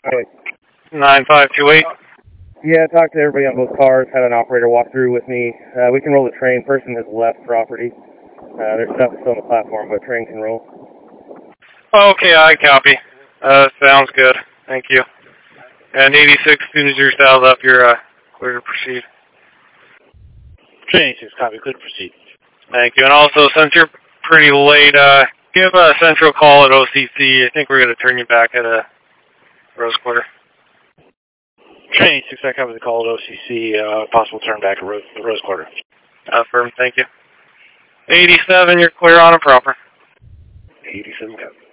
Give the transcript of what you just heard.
Okay. 9528. Yeah, talked to everybody on both cars, had an operator walk through with me. We can roll the train. Person has left property. There's stuff still on the platform, but train can roll. Okay, I copy. Sounds good. Thank you. And 86, as soon as your dial's up, you're clear to proceed. Train 86, copy. Clear to proceed. Thank you. And also, since you're pretty late, give a central call at OCC. I think we're going to turn you back at Rose Quarter. Train 86, I copy the call at OCC. Possible turn back at Rose Quarter. Affirm, thank you. 87, you're clear on and proper. 87, copy.